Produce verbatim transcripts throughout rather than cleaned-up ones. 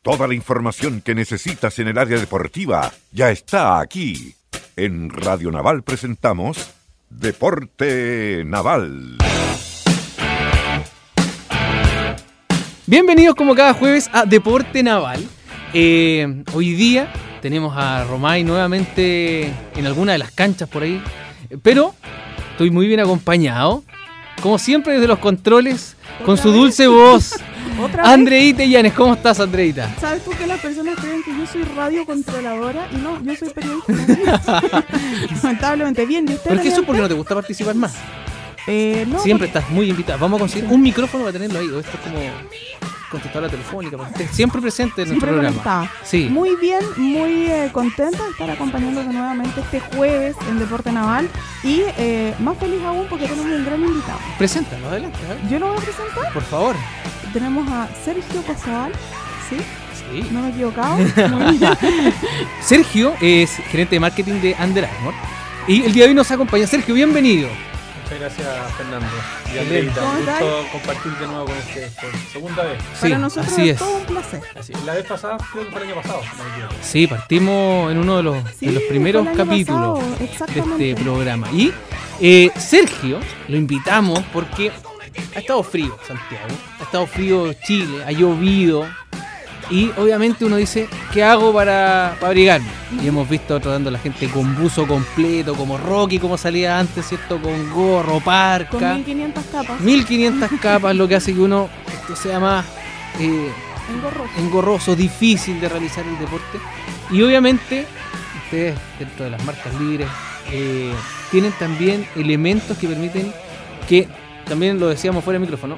Toda la información que necesitas en el área deportiva ya está aquí. En Radio Naval presentamos Deporte Naval. Bienvenidos como cada jueves a Deporte Naval. Eh, hoy día tenemos a Romay nuevamente en alguna de las canchas por ahí, pero estoy muy bien acompañado, como siempre desde los controles, con su dulce voz. Andreita Llanes, ¿cómo estás, Andreita? ¿Sabes tú que las personas creen que yo soy radiocontroladora? Y no, yo soy periodista. Lamentablemente, bien. ¿Y usted? ¿Por qué eso? ¿Porque no te gusta participar más? Eh, no, siempre porque... estás muy invitada. Vamos a conseguir un micrófono para tenerlo ahí. Esto es como contestadora telefónica. Siempre presente en siempre nuestro programa. Sí. Muy bien, muy eh, contenta de estar acompañándote nuevamente este jueves en Deporte Naval. Y eh, más feliz aún porque tenemos un gran invitado. Preséntalo, adelante. ¿eh? ¿Yo lo voy a presentar? Por favor. Tenemos a Sergio Cosabal, ¿sí? Sí. ¿No me he equivocado? Muy bien. Sergio es gerente de marketing de Under Armour. Y el día de hoy nos acompaña. Sergio, bienvenido. Muchas gracias, Fernando. Y Andreita, un gusto compartir de nuevo con ustedes por segunda vez. Para sí, nosotros así es es todo un placer. Así, la vez pasada, creo que fue el año pasado. No sí, partimos en uno de los, sí, de los primeros capítulos pasado, de este programa. Y eh, Sergio lo invitamos porque ha estado frío Santiago, ha estado frío Chile, ha llovido. Y obviamente uno dice, ¿qué hago para, para abrigarme? Y hemos visto tratando a la gente con buzo completo, como Rocky, como salía antes, ¿cierto? Con gorro, parca. Con mil quinientas capas. mil quinientas capas, lo que hace que uno esto sea más eh, engorroso. engorroso, difícil de realizar el deporte. Y obviamente, ustedes, dentro de las marcas libres, eh, tienen también elementos que permiten que, también lo decíamos fuera de micrófono,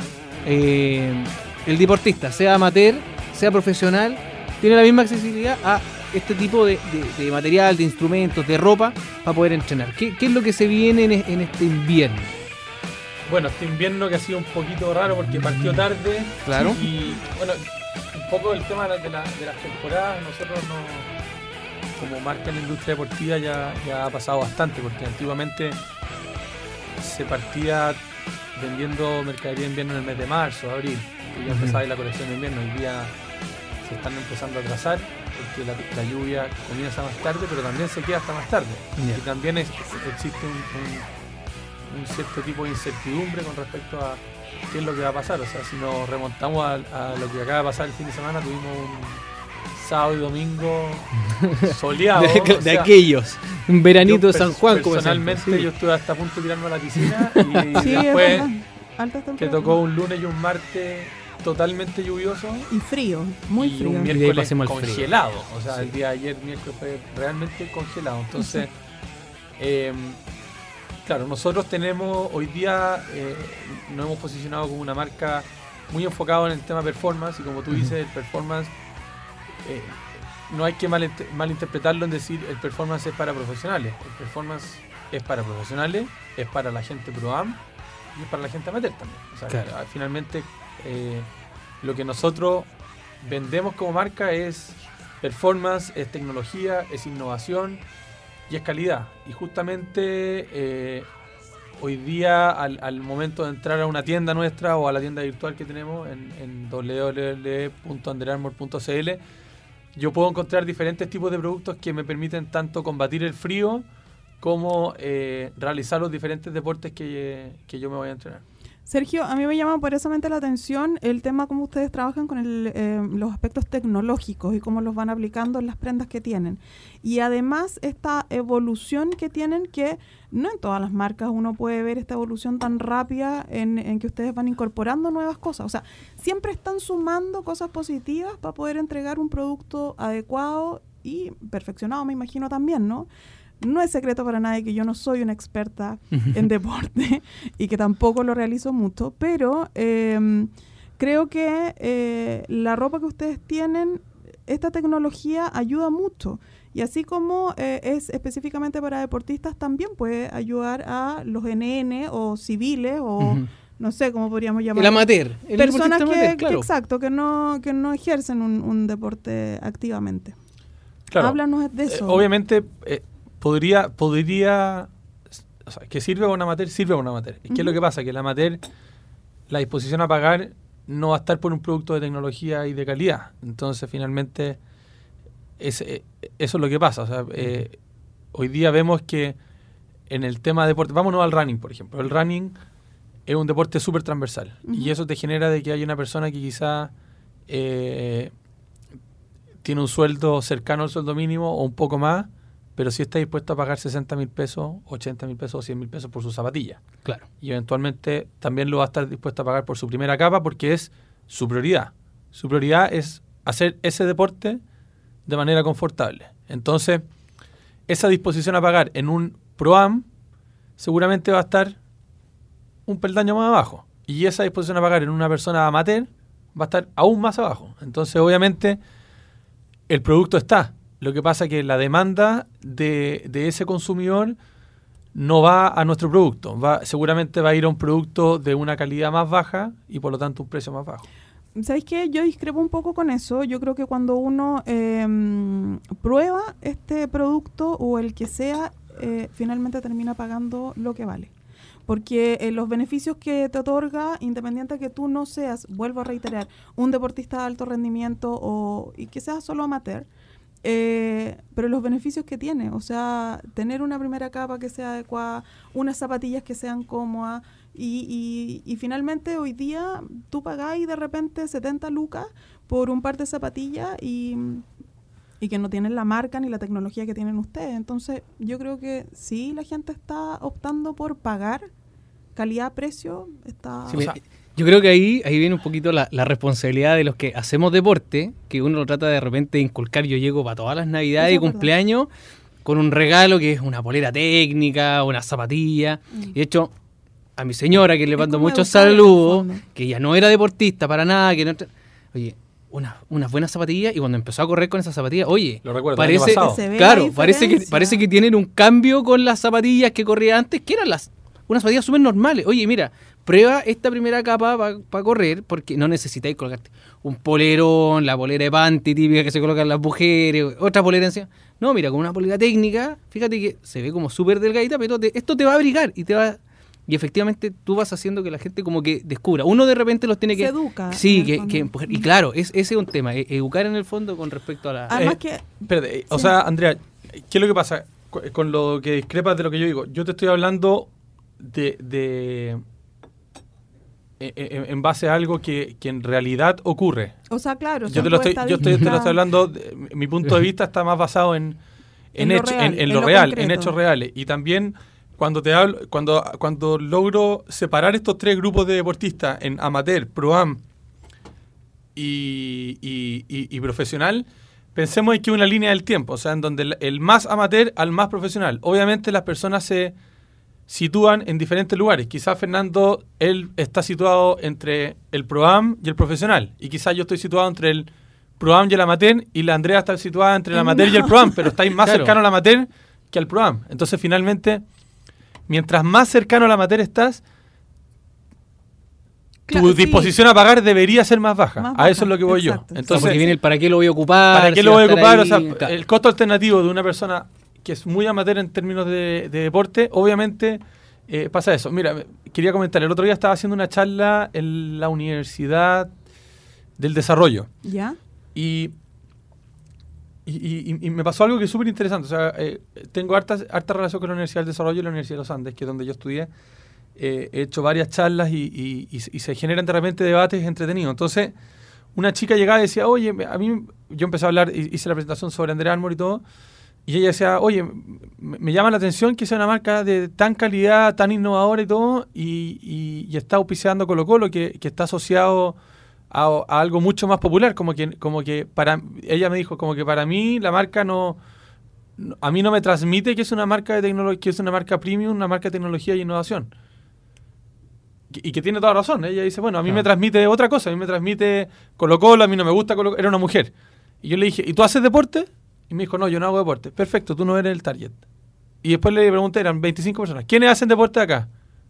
eh, el deportista, sea amateur, sea profesional, tiene la misma accesibilidad a este tipo de, de, de material, de instrumentos, de ropa para poder entrenar. ¿Qué, qué es lo que se viene en, en este invierno? Bueno, este invierno que ha sido un poquito raro porque partió tarde. Claro. Y bueno, un poco el tema de, la, de, la, de las temporadas, nosotros no, como marca en la industria deportiva ya, ya ha pasado bastante, porque antiguamente se partía vendiendo mercadería de invierno en el mes de marzo, abril, y ya empezaba uh-huh. la colección de invierno. Hoy día se están empezando a atrasar porque la, la lluvia comienza más tarde, pero también se queda hasta más tarde. Yeah. Y también es, existe un, un, un cierto tipo de incertidumbre con respecto a qué es lo que va a pasar. O sea, si nos remontamos a, a lo que acaba de pasar el fin de semana, tuvimos un sábado y domingo soleado. de, de, o sea, de aquellos, un veranito de San Juan. Personalmente como sí. Yo estuve hasta a punto de tirarme a la piscina y sí, después que tocó un lunes y un martes totalmente lluvioso y frío, muy y frío. un miércoles congelado, o sea, sí. el día de ayer miércoles fue realmente congelado. Entonces, eh, claro, nosotros tenemos hoy día eh, nos hemos posicionado como una marca muy enfocada en el tema performance, y como tú dices, el performance eh, no hay que mal, malinterpretarlo en decir el performance es para profesionales. El performance es para profesionales, es para la gente pro-am y es para la gente amateur también. O sea, claro. que, finalmente eh, lo que nosotros vendemos como marca es performance, es tecnología, es innovación y es calidad. Y justamente eh, hoy día al, al momento de entrar a una tienda nuestra o a la tienda virtual que tenemos en, en doble u doble u doble u punto under armour punto c l, yo puedo encontrar diferentes tipos de productos que me permiten tanto combatir el frío como eh, realizar los diferentes deportes que, que yo me voy a entrenar. Sergio, a mí me llama poderosamente la atención el tema cómo ustedes trabajan con el, eh, los aspectos tecnológicos y cómo los van aplicando en las prendas que tienen. Y además esta evolución que tienen, que no en todas las marcas uno puede ver esta evolución tan rápida en, en que ustedes van incorporando nuevas cosas. O sea, siempre están sumando cosas positivas para poder entregar un producto adecuado y perfeccionado, me imagino también, ¿no? No es secreto para nadie que yo no soy una experta en deporte y que tampoco lo realizo mucho, pero eh, creo que eh, la ropa que ustedes tienen, esta tecnología ayuda mucho. Y así como eh, es específicamente para deportistas, también puede ayudar a los N N o civiles o... Uh-huh. No sé cómo podríamos llamar. El amateur. El personas que, amateur, claro. que, exacto, que no, que no ejercen un, un deporte activamente. Claro. Háblanos de eso. Eh, obviamente... Eh, Podría, podría, o sea, que sirve para un amateur, sirve para un amateur. ¿Y qué uh-huh. es lo que pasa? Que el amateur, la disposición a pagar no va a estar por un producto de tecnología y de calidad. Entonces, finalmente, es, eh, eso es lo que pasa. O sea, eh, hoy día vemos que en el tema de deporte, vámonos al running, por ejemplo. El running es un deporte súper transversal. Uh-huh. Y eso te genera de que hay una persona que quizá eh, tiene un sueldo cercano al sueldo mínimo o un poco más, pero sí está dispuesto a pagar sesenta mil pesos, ochenta mil pesos o cien mil pesos por sus zapatillas. Claro. Y eventualmente también lo va a estar dispuesto a pagar por su primera capa porque es su prioridad. Su prioridad es hacer ese deporte de manera confortable. Entonces, esa disposición a pagar en un Pro-Am seguramente va a estar un peldaño más abajo. Y esa disposición a pagar en una persona amateur va a estar aún más abajo. Entonces, obviamente, el producto está. Lo que pasa es que la demanda de, de ese consumidor no va a nuestro producto. Va, seguramente va a ir a un producto de una calidad más baja y por lo tanto un precio más bajo. ¿Sabéis qué? Yo discrepo un poco con eso. Yo creo que cuando uno eh, prueba este producto o el que sea, eh, finalmente termina pagando lo que vale. Porque eh, los beneficios que te otorga, independiente de que tú no seas, vuelvo a reiterar, un deportista de alto rendimiento o y que seas solo amateur, Eh, pero los beneficios que tiene, o sea, tener una primera capa que sea adecuada, unas zapatillas que sean cómodas y, y, y finalmente hoy día tú pagáis de repente setenta lucas por un par de zapatillas y, y que no tienen la marca ni la tecnología que tienen ustedes. Entonces yo creo que sí, la gente está optando por pagar calidad-precio. Está, sí, o sea, yo creo que ahí ahí viene un poquito la, la responsabilidad de los que hacemos deporte, que uno lo trata de repente de inculcar. Yo llego para todas las navidades y cumpleaños con un regalo que es una polera técnica, una zapatilla. Mm. Y de hecho, a mi señora, que le mando muchos saludos, que ya no era deportista para nada, que no... Oye, unas una buenas zapatillas, y cuando empezó a correr con esas zapatillas, oye, lo recuerdo, parece, claro, parece que, parece que tienen un cambio con las zapatillas que corría antes, que eran las unas zapatillas súper normales. Oye, mira, prueba esta primera capa para pa correr, porque no necesitáis colocarte un polerón, la polera de panty típica que se colocan las mujeres, otra polera encima. No, mira, con una polera técnica, fíjate que se ve como súper delgadita, pero te, esto te va a abrigar y te va... Y efectivamente tú vas haciendo que la gente como que descubra. Uno de repente los tiene que... Se educa. Sí, que, que empujar. Y claro, es, ese es un tema, educar en el fondo con respecto a la... Además eh, que... Espérate, sí. O sea, Andrea, ¿qué es lo que pasa con lo que discrepas de lo que yo digo? Yo te estoy hablando de... de en, en base a algo que, que en realidad ocurre. O sea, claro. Yo te lo estoy, yo estoy, te lo estoy hablando, de, mi punto de vista está más basado en, en, en hecho, lo real, en, en en lo lo real concreto. en hechos reales. Y también... Cuando te hablo, cuando, cuando logro separar estos tres grupos de deportistas en amateur, pro-am y, y, y, y profesional, pensemos en que una línea del tiempo, o sea, en donde el, el más amateur al más profesional. Obviamente las personas se sitúan en diferentes lugares. Quizás Fernando, él está situado entre el pro-am y el profesional. Y quizás yo estoy situado entre el pro-am y el amateur, y la Andrea está situada entre el amateur no. y el pro-am, pero estáis más claro. cercano al amateur que al pro-am. Entonces, finalmente... Mientras más cercano a la materia estás, claro, tu sí. disposición a pagar debería ser más baja. Más baja. A eso es lo que voy Exacto. yo. Entonces, o sea, porque viene el para qué lo voy a ocupar. ¿Para qué si lo voy a ocupar? Ahí, O sea, claro. el costo alternativo de una persona que es muy amateur en términos de, de deporte, obviamente eh, pasa eso. Mira, quería comentar, el otro día estaba haciendo una charla en la Universidad del Desarrollo. ¿Ya? Y... Y, y, y me pasó algo que es súper interesante. O sea, eh, tengo harta, harta relación con la Universidad del Desarrollo y la Universidad de los Andes, que es donde yo estudié. Eh, he hecho varias charlas y, y, y, y se generan de repente debates entretenidos. Entonces, una chica llegaba y decía, oye, a mí, yo empecé a hablar, hice la presentación sobre Under Armour y todo, y ella decía, oye, me, me llama la atención que sea una marca de tan calidad, tan innovadora y todo, y, y, y está auspiciando Colo Colo, que, que está asociado... A, a algo mucho más popular, como que como que para ella me dijo como que para mí la marca no, no a mí no me transmite que es una marca de tecnología, que es una marca premium, una marca de tecnología y innovación. Y, y que tiene toda razón. Ella dice, bueno, a mí claro. me transmite otra cosa, a mí me transmite Colo Colo, a mí no me gusta Colo Colo. Era una mujer. Y yo le dije, ¿y tú haces deporte? Y me dijo, no, yo no hago deporte. Perfecto, tú no eres el target. Y después le pregunté, eran veinticinco personas, ¿quiénes hacen deporte acá?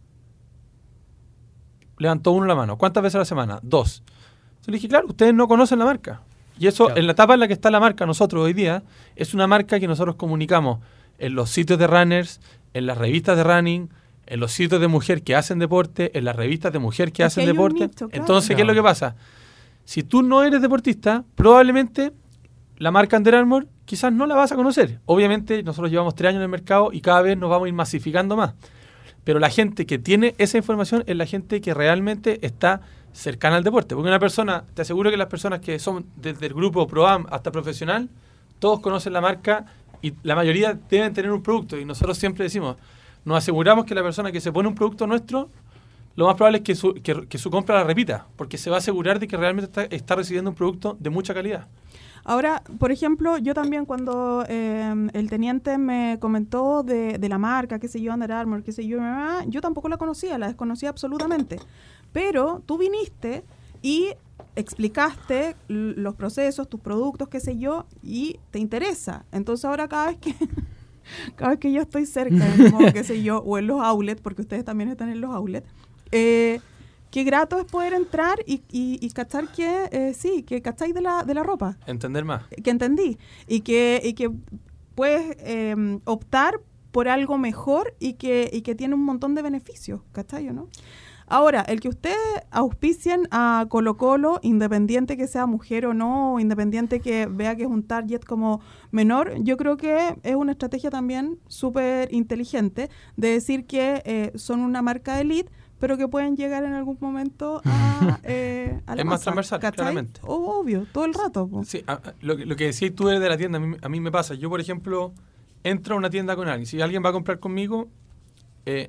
Levantó uno la mano. ¿Cuántas veces a la semana? Dos. Yo le dije, claro, ustedes no conocen la marca. Y eso, claro. en la etapa en la que está la marca nosotros hoy día, es una marca que nosotros comunicamos en los sitios de runners, en las revistas de running, en los sitios de mujer que hacen deporte, en las revistas de mujer que Es hacen que hay un deporte. nicho, claro. Entonces, ¿qué es Claro. lo que pasa? Si tú no eres deportista, probablemente la marca Under Armour quizás no la vas a conocer. Obviamente, nosotros llevamos tres años en el mercado y cada vez nos vamos a ir masificando más. Pero la gente que tiene esa información es la gente que realmente está cercana al deporte. Porque una persona, te aseguro que las personas que son desde el grupo ProAm hasta profesional, todos conocen la marca y la mayoría deben tener un producto. Y nosotros siempre decimos, nos aseguramos que la persona que se pone un producto nuestro, lo más probable es que su, que, que su compra la repita, porque se va a asegurar de que realmente está, está recibiendo un producto de mucha calidad. Ahora, por ejemplo, yo también cuando eh, el teniente me comentó de, de la marca, qué sé yo, Under Armour, qué sé yo, yo tampoco la conocía, la desconocía absolutamente. Pero tú viniste y explicaste l- los procesos, tus productos, qué sé yo, y te interesa. Entonces ahora cada vez que cada vez que yo estoy cerca, como, qué sé yo, o en los outlets, porque ustedes también están en los outlets, eh, qué grato es poder entrar y, y, y cachar que, eh, sí, que cacháis de la, de la ropa, Entender más. que entendí, y que, y que puedes eh, optar por algo mejor y que, y que tiene un montón de beneficios, ¿cachai, no? Ahora, el que ustedes auspicien a Colo Colo, independiente que sea mujer o no, o independiente que vea que es un target como menor, yo creo que es una estrategia también súper inteligente de decir que eh, son una marca de elite, pero que pueden llegar en algún momento a, eh, a la Es más masa, transversal, ¿cachai? claramente. O- obvio, todo el rato. po. Sí, a- a- lo, que- lo que decías tú eres de la tienda, a mí, a mí me pasa. Yo, por ejemplo, entro a una tienda con alguien. Si alguien va a comprar conmigo, eh,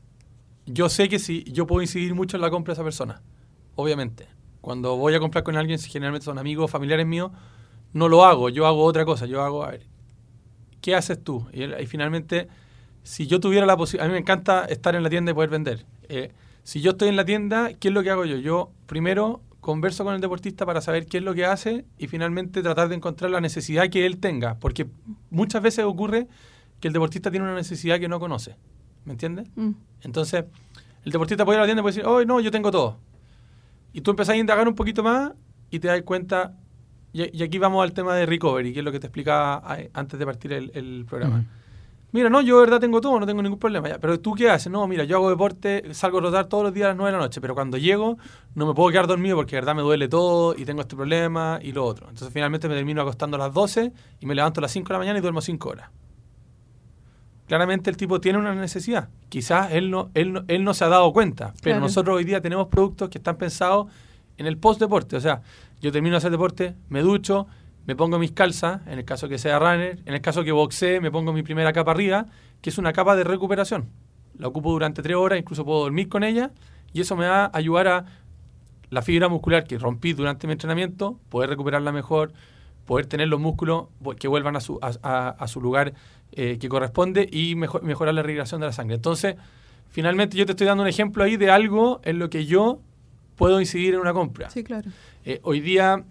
yo sé que si yo puedo incidir mucho en la compra de esa persona, obviamente. Cuando voy a comprar con alguien, si generalmente son amigos, familiares míos, no lo hago, yo hago otra cosa. Yo hago, a ver, ¿qué haces tú? Y, y finalmente, si yo tuviera la posibilidad, a mí me encanta estar en la tienda y poder vender. Eh, si yo estoy en la tienda, ¿qué es lo que hago yo? Yo primero converso con el deportista para saber qué es lo que hace y finalmente tratar de encontrar la necesidad que él tenga, porque muchas veces ocurre que el deportista tiene una necesidad que no conoce, ¿me entiendes? Mm. Entonces, el deportista puede ir a la tienda y puede decir, oh, no, yo tengo todo. Y tú empezás a indagar un poquito más y te das cuenta, y, y aquí vamos al tema de recovery, que es lo que te explicaba a- antes de partir el, el programa. Ujú. Mira, no, yo de verdad tengo todo, no tengo ningún problema. Ya, pero ¿tú qué haces? No, mira, yo hago deporte, salgo a rotar todos los días a las nueve de la noche, pero cuando llego no me puedo quedar dormido porque de verdad me duele todo y tengo este problema y lo otro. Entonces finalmente me termino acostando a las doce y me levanto a las cinco de la mañana y duermo cinco horas. Claramente el tipo tiene una necesidad. Quizás él no, él no, él no se ha dado cuenta, pero Claro. nosotros hoy día tenemos productos que están pensados en el post-deporte. O sea, yo termino de hacer deporte, me ducho, me pongo mis calzas, en el caso que sea runner, en el caso que boxee, me pongo mi primera capa arriba, que es una capa de recuperación. La ocupo durante tres horas, incluso puedo dormir con ella, y eso me va a ayudar a la fibra muscular que rompí durante mi entrenamiento, poder recuperarla mejor, poder tener los músculos que vuelvan a su, a, a, a su lugar eh, que corresponde y mejor, mejorar la irrigación de la sangre. Entonces, finalmente yo te estoy dando un ejemplo ahí de algo en lo que yo puedo incidir en una compra. Sí, claro. Eh, hoy día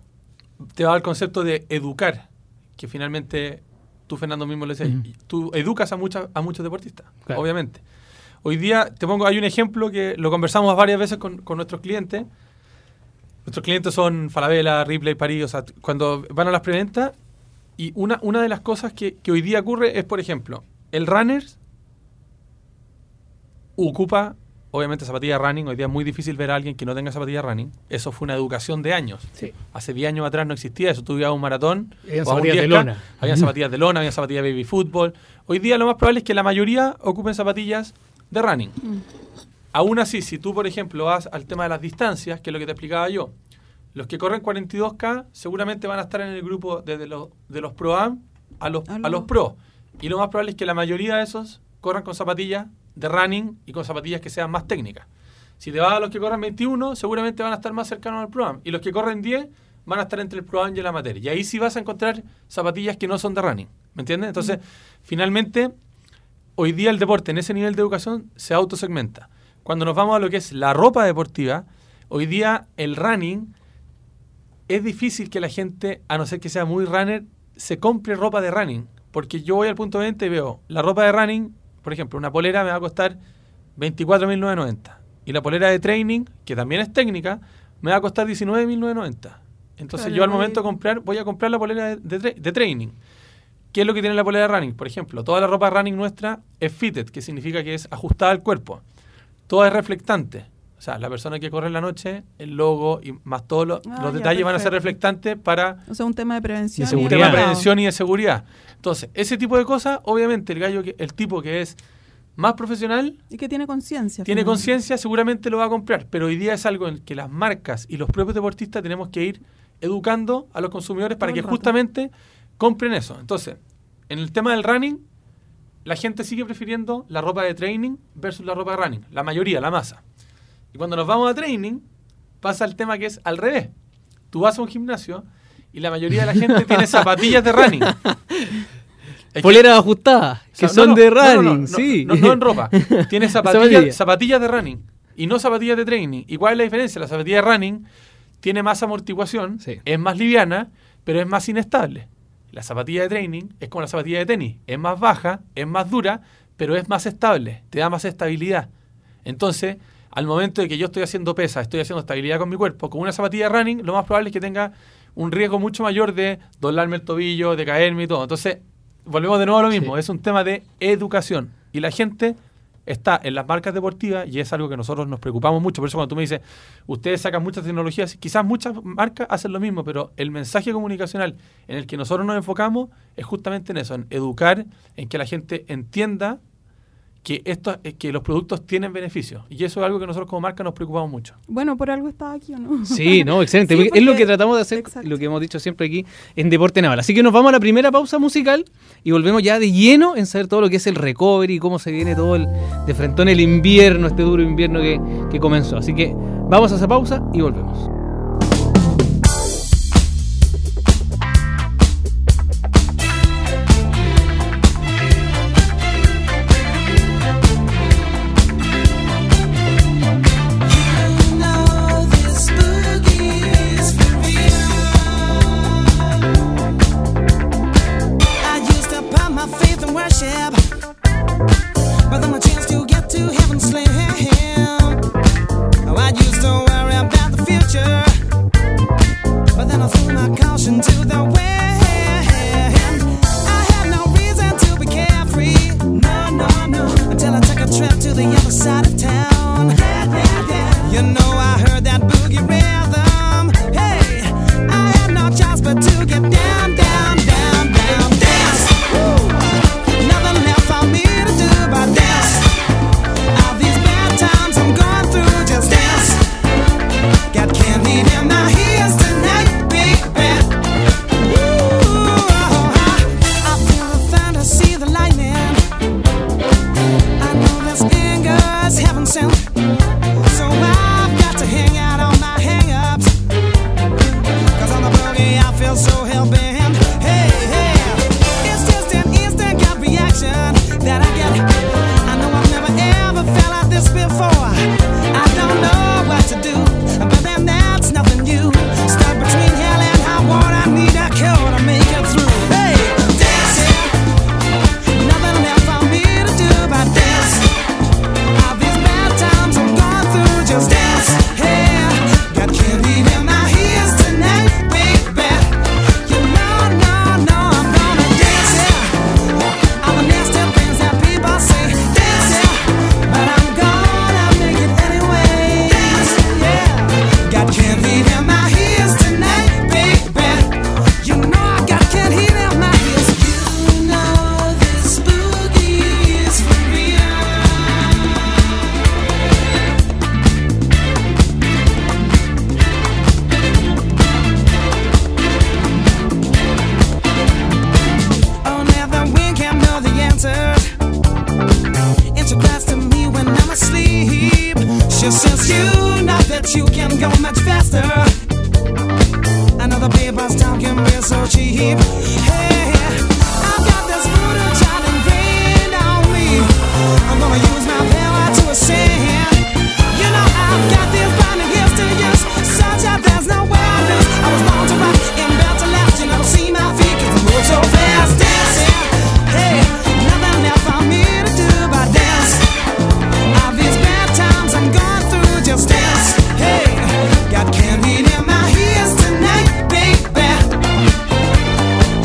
te va el concepto de educar, que finalmente tú, Fernando, mismo le decías, Ujú. tú educas a, muchas a muchos deportistas, Claro. obviamente. Hoy día, te pongo, hay un ejemplo que lo conversamos varias veces con, con nuestros clientes. Nuestros clientes son Falabella, Ripley, París, o sea, t- cuando van a las preventas, y una, una de las cosas que, que hoy día ocurre es, por ejemplo, el runner ocupa, obviamente, zapatillas running. Hoy día es muy difícil ver a alguien que no tenga zapatillas running. Eso fue una educación de años. Sí. Hace diez años atrás no existía eso. Tú ibas a un maratón, Habían o a un zapatillas de diez K, lona. habían zapatillas de lona, habían zapatillas de baby fútbol. Hoy día lo más probable es que la mayoría ocupen zapatillas de running. Mm. Aún así, si tú, por ejemplo, vas al tema de las distancias, que es lo que te explicaba yo, los que corren cuarenta y dos K seguramente van a estar en el grupo desde los, de los Pro-Am a los, A a los- los Pro. Y lo más probable es que la mayoría de esos corran con zapatillas de running y con zapatillas que sean más técnicas. Si te vas a los que corren veintiuno, seguramente van a estar más cercanos al Pro-Am. Y los que corren diez van a estar entre el Pro-Am y el Amateur. Y ahí sí vas a encontrar zapatillas que no son de running. ¿Me entiendes? Entonces, finalmente, hoy día el deporte en ese nivel de educación se autosegmenta. Cuando nos vamos a lo que es la ropa deportiva, hoy día el running, es difícil que la gente, a no ser que sea muy runner, se compre ropa de running. Porque yo voy al punto de venta y veo la ropa de running, por ejemplo, una polera me va a costar veinticuatro mil novecientos noventa. Y la polera de training, que también es técnica, me va a costar diecinueve mil novecientos noventa. Entonces Claro, yo al muy- momento de comprar, voy a comprar la polera de, de, tra- de training. ¿qué es lo que tiene la polera running? Por ejemplo, toda la ropa running nuestra es fitted, que significa que es ajustada al cuerpo. Toda es reflectante. O sea, la persona que corre en la noche, el logo y más todos los, Ah, los ya, detalles van a ser perfecto. reflectantes para O sea, un tema de prevención. De y un tema de seguridad. prevención y de seguridad. Entonces, ese tipo de cosas, obviamente el gallo, que, el tipo que es más profesional, Y que tiene conciencia. tiene finalmente. conciencia, seguramente lo va a comprar. Pero hoy día es algo en que las marcas y los propios deportistas tenemos que ir educando a los consumidores para Todo que el rato. justamente compren eso. Entonces, en el tema del running, la gente sigue prefiriendo la ropa de training versus la ropa de running. La mayoría, la masa. Y cuando nos vamos a training, pasa el tema que es al revés. Tú vas a un gimnasio y la mayoría de la gente tiene zapatillas de running. Es que- Poleras ajustadas, o que sea, son no, no, de no, no, running, no, sí. No, no en ropa. Tiene zapatillas, Zapatillas. zapatillas de running y no zapatillas de training. ¿Y cuál es la diferencia? La zapatilla de running tiene más amortiguación, Sí. es más liviana, pero es más inestable. La zapatilla de training es como la zapatilla de tenis. Es más baja, es más dura, pero es más estable, te da más estabilidad. Entonces, al momento de que yo estoy haciendo pesa, estoy haciendo estabilidad con mi cuerpo, con una zapatilla de running, lo más probable es que tenga un riesgo mucho mayor de doblarme el tobillo, de caerme y todo. Entonces, volvemos de nuevo a lo mismo. Sí. Es un tema de educación. Y la gente está en las marcas deportivas y es algo que nosotros nos preocupamos mucho. Por eso cuando tú me dices, ustedes sacan muchas tecnologías, quizás muchas marcas hacen lo mismo, pero el mensaje comunicacional en el que nosotros nos enfocamos es justamente en eso, en educar, en que la gente entienda que esto, eh, que los productos tienen beneficios. Y eso es algo que nosotros como marca nos preocupamos mucho. Bueno, por algo estaba aquí, ¿o no? Sí, no, excelente. Sí, es lo porque- que tratamos de hacer, exacto. lo que hemos dicho siempre aquí en Deporte Naval. Así que nos vamos a la primera pausa musical y volvemos ya de lleno en saber todo lo que es el recovery, cómo se viene todo el de frentón el invierno, este duro invierno que, que comenzó. Así que vamos a esa pausa y volvemos. Got candy in my ears tonight, baby.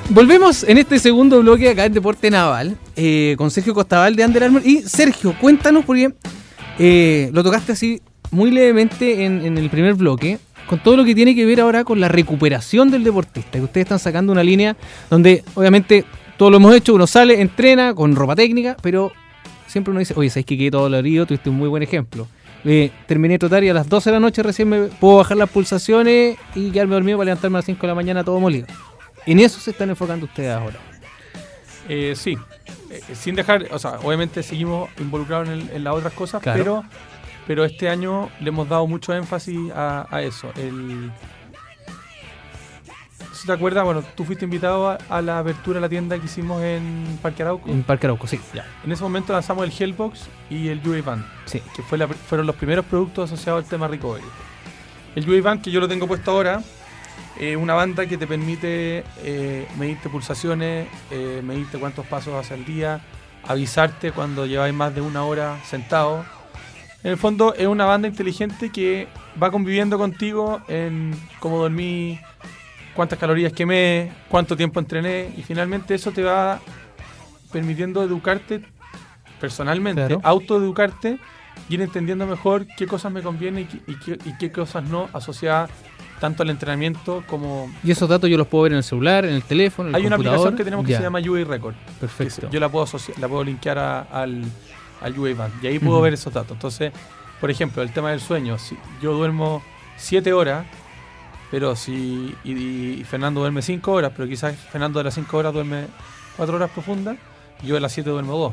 Volvemos en este segundo bloque acá en Deporte Naval eh, con Sergio Costaval de Under Armour. Y Sergio, cuéntanos, porque eh, lo tocaste así muy levemente en, en el primer bloque, con todo lo que tiene que ver ahora con la recuperación del deportista, que ustedes están sacando una línea donde obviamente todo lo hemos hecho, uno sale, entrena con ropa técnica, pero siempre uno dice, oye, ¿sabes que quedé todo dolorido? Tuviste un muy buen ejemplo. Eh, terminé de trotar y a las doce de la noche recién me puedo bajar las pulsaciones y quedarme dormido para levantarme a las cinco de la mañana todo molido. En eso se están enfocando ustedes ahora. Eh, sí, eh, sin dejar, o sea, obviamente seguimos involucrados en, el, en las otras cosas, Claro. pero pero este año le hemos dado mucho énfasis a, a eso. El, si te acuerdas, bueno, tú fuiste invitado a, a la apertura de la tienda que hicimos en Parque Arauco. En Parque Arauco, sí. Ya. En ese momento lanzamos el Hellbox y el U A Band, Sí. que fue la, fueron los primeros productos asociados al tema recovery. El U A Band, que yo lo tengo puesto ahora, es una banda que te permite eh, medirte pulsaciones, eh, medirte cuántos pasos haces al día, avisarte cuando lleváis más de una hora sentado. En el fondo es una banda inteligente que va conviviendo contigo en cómo dormí, cuántas calorías quemé, cuánto tiempo entrené, y finalmente eso te va permitiendo educarte personalmente, Claro. autoeducarte, y ir entendiendo mejor qué cosas me convienen y qué, y qué, y qué cosas no, asociadas tanto al entrenamiento como... Y esos datos yo los puedo ver en el celular, en el teléfono, en el Hay una computador. aplicación que tenemos que Ya. se llama U A Record. Perfecto. Que yo la puedo asociar, la puedo linkear a- al, al U A Band, y ahí puedo Ujú. ver esos datos. Entonces, por ejemplo, el tema del sueño, si yo duermo siete horas, pero si y, y Fernando duerme cinco horas, pero quizás Fernando de las cinco horas duerme cuatro horas profundas, y yo de las siete duermo dos.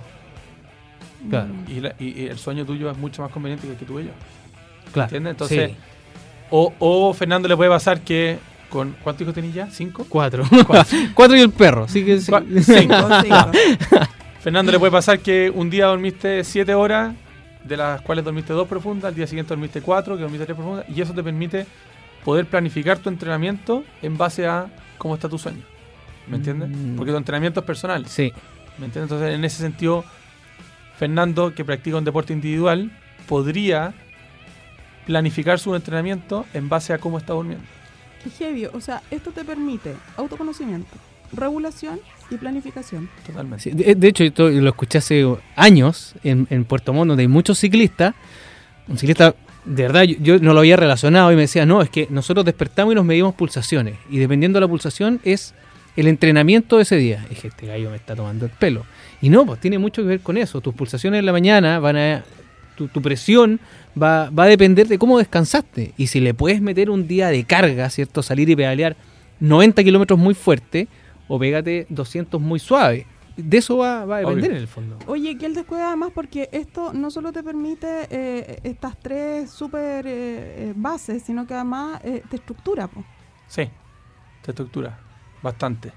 Claro, Y, la- y- y el sueño tuyo es mucho más conveniente que el que tuve yo. claro. ¿Entiendes? Entonces, Sí. o, o Fernando le puede pasar que con... ¿Cuántos hijos tenías ya? ¿Cinco? Cuatro. Cuatro y el perro. Así que sí. Cua- Cinco, cinco. Fernando le puede pasar que un día dormiste siete horas, de las cuales dormiste dos profundas, al día siguiente dormiste cuatro, que dormiste tres profundas, y eso te permite poder planificar tu entrenamiento en base a cómo está tu sueño. ¿Me entiendes? Mm. Porque tu entrenamiento es personal. Sí. ¿Me entiendes? Entonces, en ese sentido, Fernando, que practica un deporte individual, podría planificar su entrenamiento en base a cómo está durmiendo. Qué heavy. O sea, esto te permite autoconocimiento, regulación y planificación. Totalmente. Sí, de, de hecho, esto lo escuché hace años en, en Puerto Montt, donde hay muchos ciclistas. Un ciclista, de verdad, yo, yo no lo había relacionado y me decía, no, es que nosotros despertamos y nos medimos pulsaciones. Y dependiendo de la pulsación es el entrenamiento de ese día. Y dije, este gallo me está tomando el pelo. Y no, pues tiene mucho que ver con eso. Tus pulsaciones en la mañana van a... Tu, tu presión va, va a depender de cómo descansaste. Y si le puedes meter un día de carga, ¿cierto? Salir y pedalear noventa kilómetros muy fuerte o pégate doscientos muy suave. De eso va, va a depender Obvio. en el fondo. Oye, que el descuide además porque esto no solo te permite eh, estas tres super eh, eh, bases, sino que además eh, te estructura. Po. Sí, te estructura bastante.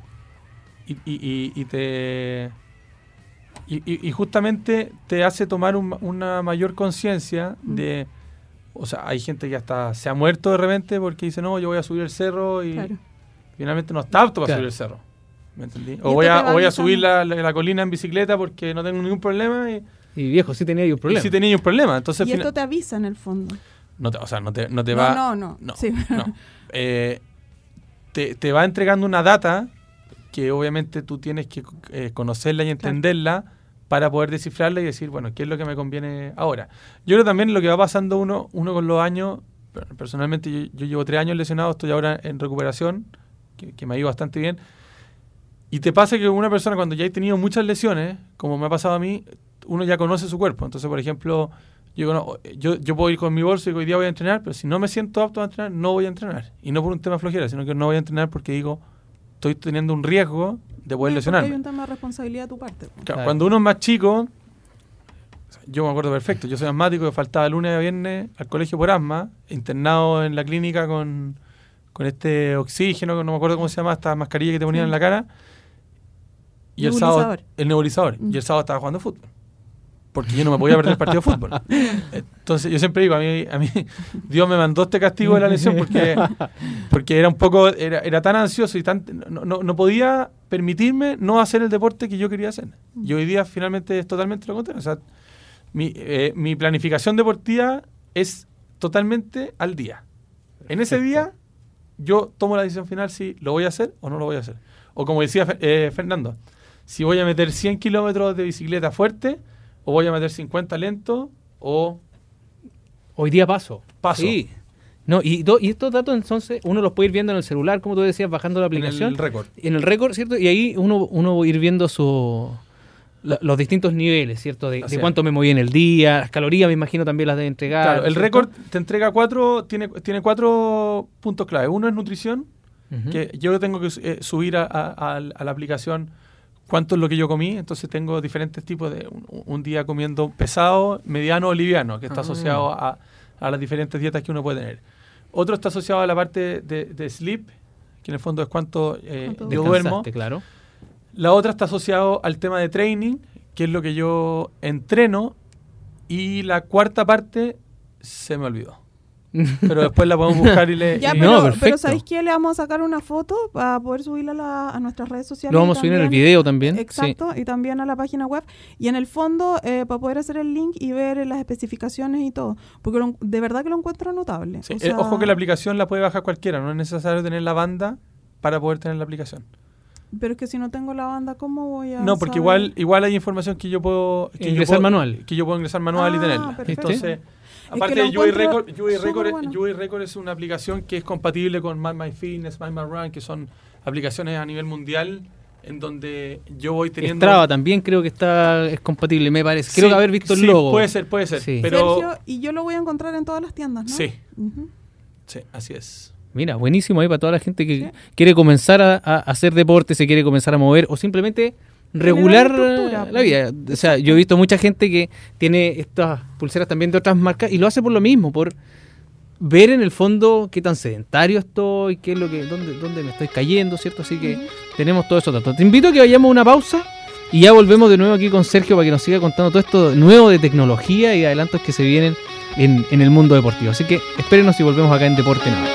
Y, y, y, y te... Y, y- y justamente te hace tomar un- una mayor conciencia Mm. de... O sea, hay gente que hasta se ha muerto de repente porque dice, no, yo voy a subir el cerro y Claro. finalmente no está apto para Claro. subir el cerro. ¿Me entendí? esto O voy te a, va o voy a avisando. subir la, la, la colina en bicicleta porque no tengo ningún problema y, Y viejo, sí tenía ahí un problema. y sí tenía un problema. Entonces, Y fina- esto te avisa en el fondo. no te, o sea, no te, no te No, va... no, no. No, Sí. no. Eh, te, te va entregando una data que obviamente tú tienes que eh, conocerla y entenderla para poder descifrarla y decir, bueno, ¿qué es lo que me conviene ahora? Yo creo también lo que va pasando uno, uno con los años, per- personalmente yo, yo llevo tres años lesionado, estoy ahora en recuperación, que, que me ha ido bastante bien, y te pasa que una persona cuando ya ha tenido muchas lesiones, como me ha pasado a mí, uno ya conoce su cuerpo. Entonces, por ejemplo, yo, cono- yo, yo puedo ir con mi bolso y digo, hoy día voy a entrenar, pero si no me siento apto a entrenar, no voy a entrenar. Y no por un tema flojera, sino que no voy a entrenar porque digo, estoy teniendo un riesgo de poder Sí, porque lesionarme. hay un tema de responsabilidad de tu parte. Po. Claro, Claro. Cuando uno es más chico, yo me acuerdo perfecto, yo soy asmático, que faltaba lunes a viernes al colegio por asma, internado en la clínica con, con este oxígeno, no me acuerdo cómo se llama, esta mascarilla que te ponían Sí. en la cara. Y el sábado, Nebulizador. el nebulizador. Mm. Y el sábado estaba jugando fútbol. Porque yo no me podía perder el partido de fútbol. Entonces yo siempre digo, a mí, a mí Dios me mandó este castigo de la lesión porque, porque era un poco, era, era tan ansioso y tan no, no, no podía permitirme no hacer el deporte que yo quería hacer. Y hoy día finalmente es totalmente lo contrario. O sea, mi, eh, mi planificación deportiva es totalmente al día. En ese día yo tomo la decisión final si lo voy a hacer o no lo voy a hacer. O como decía eh, Fernando, si voy a meter cien kilómetros de bicicleta fuerte, o voy a meter cincuenta lento, o Hoy día paso. paso. Sí. No, y, do- y estos datos entonces uno los puede ir viendo en el celular, como tú decías, bajando la En aplicación. el récord. En el récord, ¿cierto? Y ahí uno, uno va a ir viendo su, la- los distintos niveles, ¿cierto? De, Así de es. cuánto me moví en el día, las calorías me imagino también las debe entregar. Claro, el ¿cierto? récord te entrega cuatro, tiene, tiene cuatro puntos clave. Uno es nutrición, Ujú. que yo tengo que eh, subir a, a- a- a la aplicación cuánto es lo que yo comí. Entonces tengo diferentes tipos de un, un día comiendo pesado, mediano o liviano, que está Ah. asociado a, a las diferentes dietas que uno puede tener. Otro está asociado a la parte de, de sleep, que en el fondo es cuánto eh, Cuánto yo Descansaste, duermo. claro. La otra está asociado al tema de training, que es lo que yo entreno. Y la cuarta parte se me olvidó. Pero después la podemos buscar y le... Ya, y- No, pero, perfecto. pero ¿sabéis qué? Le vamos a sacar una foto para poder subirla a, la- a nuestras redes sociales. Lo y vamos a subir en el también- video también. Exacto, y también a la página web. Y en el fondo, eh, para poder hacer el link y ver eh, las especificaciones y todo. Porque lo- de verdad que lo encuentro notable. Sí, O eh, sea, ojo que la aplicación la puede bajar cualquiera, no es necesario tener la banda para poder tener la aplicación. Pero es que si no tengo la banda, ¿cómo voy a No, porque saber? igual igual hay información que yo puedo que yo Ingresar puedo- manual. que yo puedo ingresar manual y Ah, tenerla. perfecto. Entonces, que aparte lo de U I encuentro Record, U I súper Record, bueno. U I Record es una aplicación que es compatible con MyFitness, MyRun, que son aplicaciones a nivel mundial en donde yo voy teniendo Strava también creo que está es compatible, me parece. Sí, Creo que haber visto el sí, logo. puede ser, puede ser, Sí. pero Sergio, y yo lo voy a encontrar en todas las tiendas, ¿no? sí, Ujú. sí, así es. Mira, buenísimo ahí para toda la gente que Sí. quiere comenzar a, a hacer deporte, se quiere comenzar a mover o simplemente regular Generar estructura, la pues. vida. O sea, yo he visto mucha gente que tiene estas pulseras también de otras marcas y lo hace por lo mismo, por ver en el fondo qué tan sedentario estoy, qué es lo que, dónde, dónde me estoy cayendo, ¿cierto? Así que Ujú. tenemos todos esos datos. Te invito a que vayamos a una pausa y ya volvemos de nuevo aquí con Sergio para que nos siga contando todo esto nuevo de tecnología y adelantos que se vienen en, en el mundo deportivo. Así que espérenos y volvemos acá en Deporte Naval.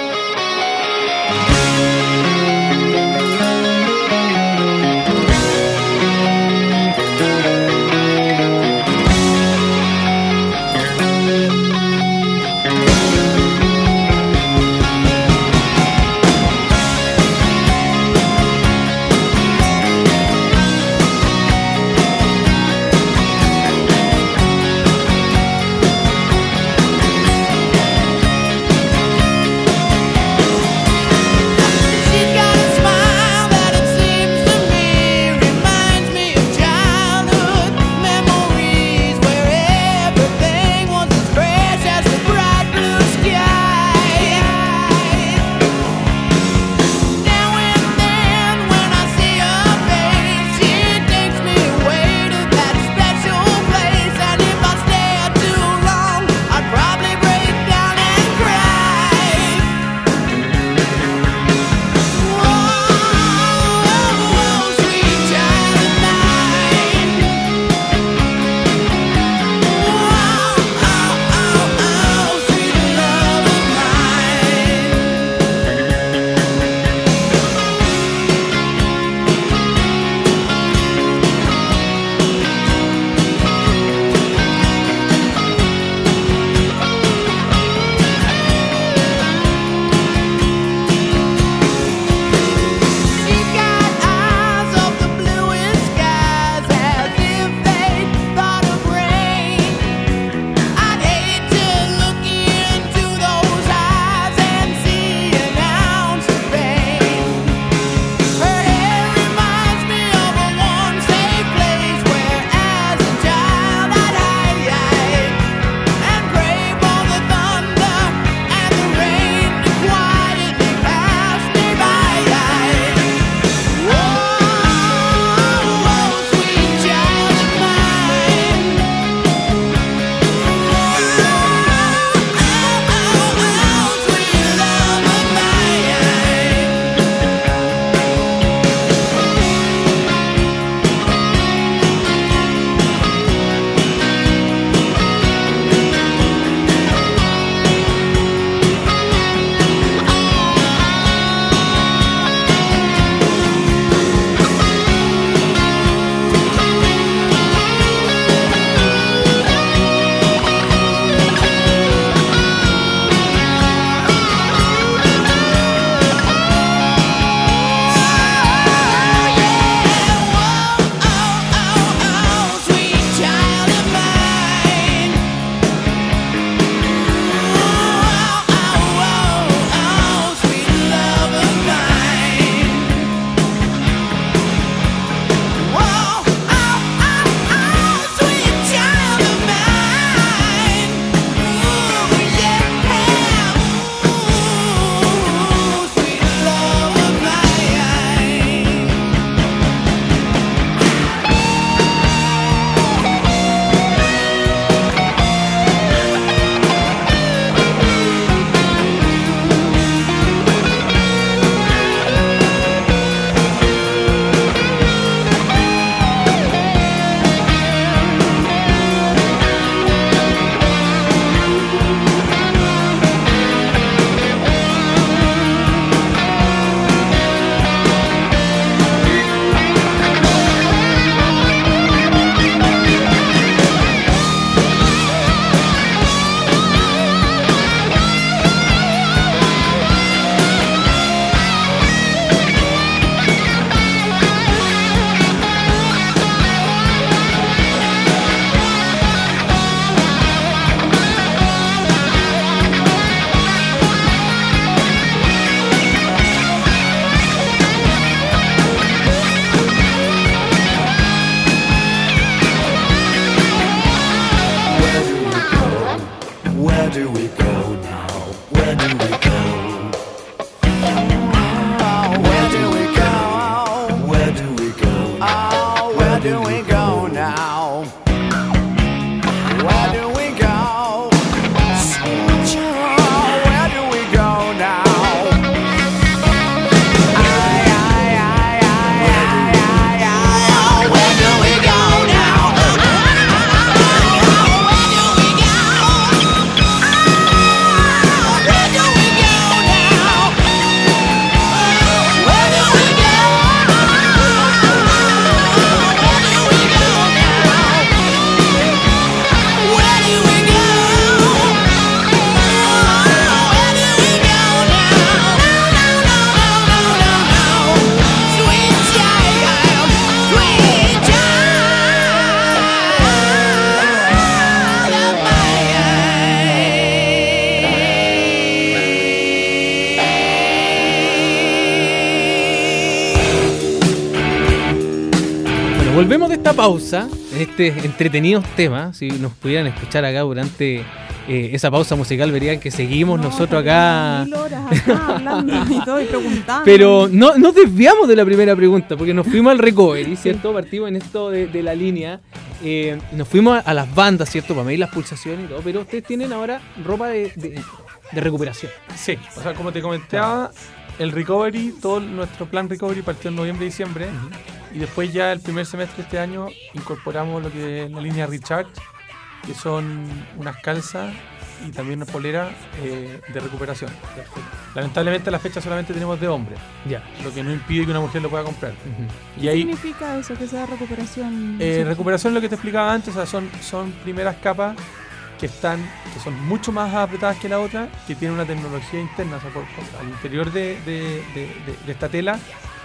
volvemos de esta pausa, este entretenidos temas. Si nos pudieran escuchar acá durante eh, esa pausa musical, verían que seguimos No, nosotros está acá. mil horas acá hablando y todo y preguntando. Pero no nos desviamos de la primera pregunta, porque nos fuimos al recovery, ¿cierto? Partimos en esto de, de la línea. Eh, nos fuimos a, a las bandas, ¿cierto? Para medir las pulsaciones y todo. Pero ustedes tienen ahora ropa de, de, de recuperación. Sí, o sea, como te comentaba, el recovery, todo nuestro plan recovery partió en noviembre y diciembre. Uh-huh. Y después ya el primer semestre de este año incorporamos lo que es la línea Recharge, que son unas calzas y también una polera eh, de recuperación. Perfecto. Lamentablemente a la fecha solamente tenemos de hombre, ya, lo que no impide que una mujer lo pueda comprar. Uh-huh. Y ahí, ¿qué significa eso, que sea recuperación? Eh, recuperación es lo que te explicaba antes, o sea, son, son primeras capas que están, que son mucho más apretadas que la otra, que tienen una tecnología interna, o sea, por, por, al interior de, de, de, de, de esta tela